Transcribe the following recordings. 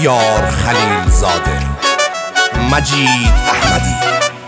بهیار خلیل زاده، مجید احمدی.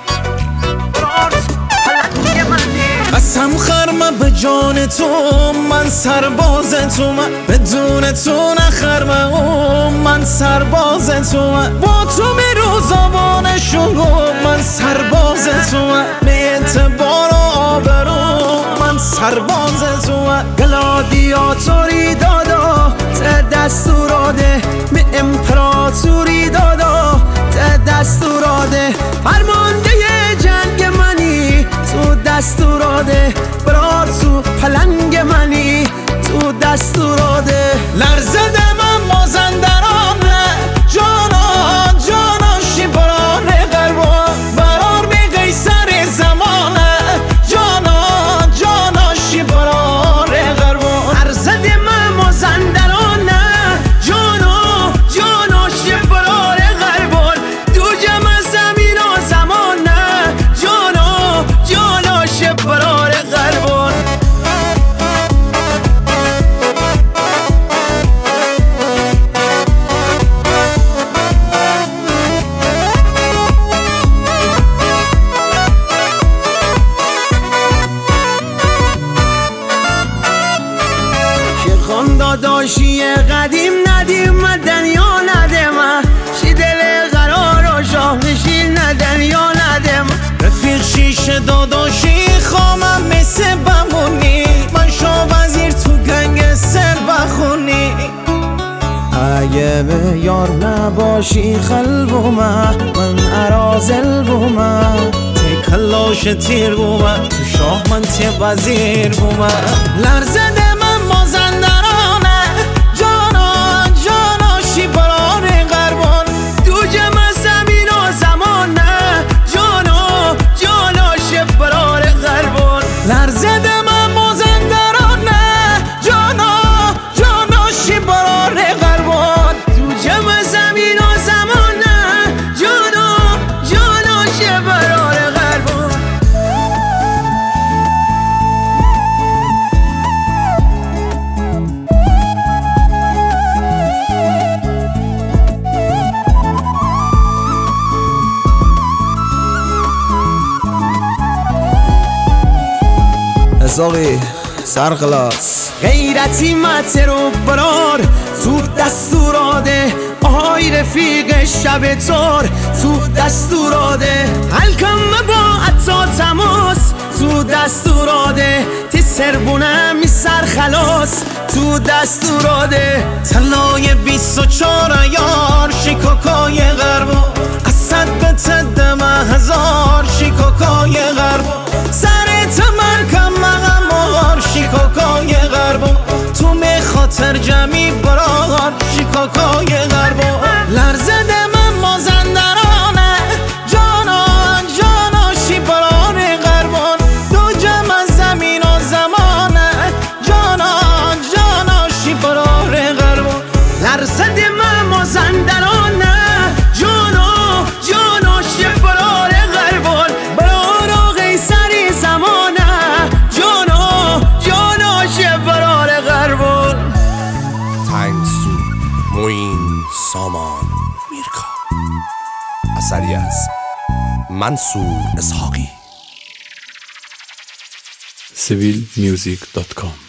قسم خرمه به جان تو، من سرباز تو، من بدون تو نخرمه، من سرباز تو، با تو میرو زبان شروع، من سرباز تو، به اعتبار و آبرو، من سرباز تو. گلادیاتوری دادا ته دستوراده، به امپراتوری دادا ته دستوراده، فرمانده جنگ منی تو دستوراده، برات تو پلنگ منی تو دستوراده. لرزده من مازندرانه، جانا جانا شیبرانه قربان، برار بی قیصر زمانه، جانا جانا شیبرانه قربان. لرزده من مازندرانه، جانا جانا شیبرانه قربان، دو جمع زمین و زمانه، جانا جانا شیبرانه قربان. شیخان داداشی قدیم ندیم دنیا ندم، شی دل قرار و شاه نشین دنیا ندم. رفیق شیش داداشی خامم مثل بمونی، من شاه وزیر تو گنگ سر بخونی. اگه به یار نباشی خل بومه، من ارازل بومه، تی کلاش تیر بومه، تو شاه من تی وزیر بومه. لرزده من مازندرانه، جانا جانا شیبرانه قربان، دو جمع زمین و زمانه، جانا جانا شیبرانه قربان. لرزده من مازندرانه، جانا جانا شیبرانه قربان، دو جمع زمین و زمانه، جانا جانا شیبرانه قربان. ازاقی سرخلاص غیرتی مترو برار تو دستوراده، آهای رفیق شب تار تو دستوراده، حلکم با عطا تماس تو دستوراده، تی سربونه می سرخلاص تو دستوراده. تلای 24 یار شیکاکای غربا، اسد به تدم هزار شیکاکای غربا، سر تمرکم مغم مغار شیکاکای غربا، تو می خاطر جمعی برار شیکاکای غربا. لرزده من مازندرانه، جانا جانا شیبرانه قربان، دو جمع زمین و زمانه، جانا جانا شیبرانه قربان. لرزده من مازندرانه، جانا جانا شیبرانه قربان، برار قیصری زمانه، جانا جانا شیبرانه قربان. تنگسو موین سامان میرکا، اثری از منصور اسحاقی. civilmusic.com